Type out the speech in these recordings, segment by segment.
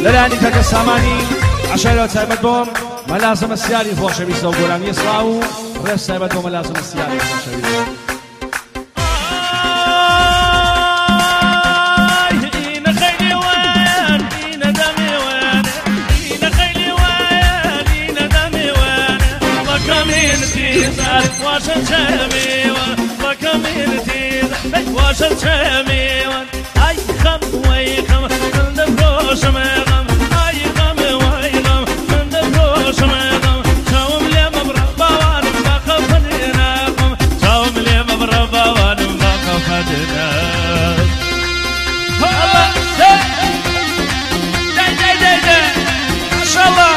لەلایەنی کەکە سامانی عشایرەوە تایبەت بۆم مەلازم ئەسیاری خۆشەویستە و گۆرانی سڵاو و ڕێز تایبەت بۆ مەلازم ئەسیاری خۆشەویستە واشن شميوان اي خم ويخم من دبروش مغم اي خم ويخم من دبروش مغم شاوم لي مبربا وانا بخاف نناقم شاوم لي مبربا وانا بخاف نناقم الله جاي ما شاء الله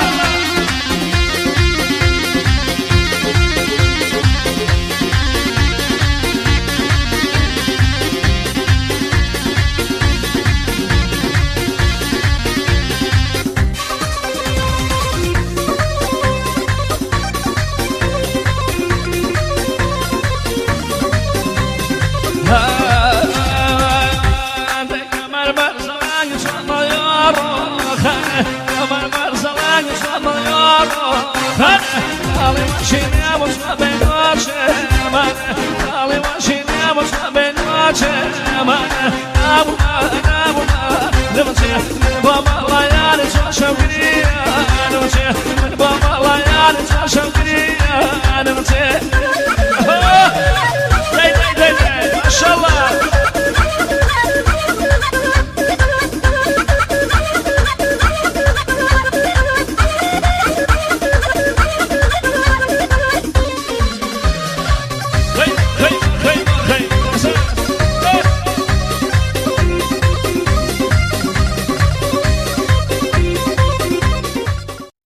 Baba,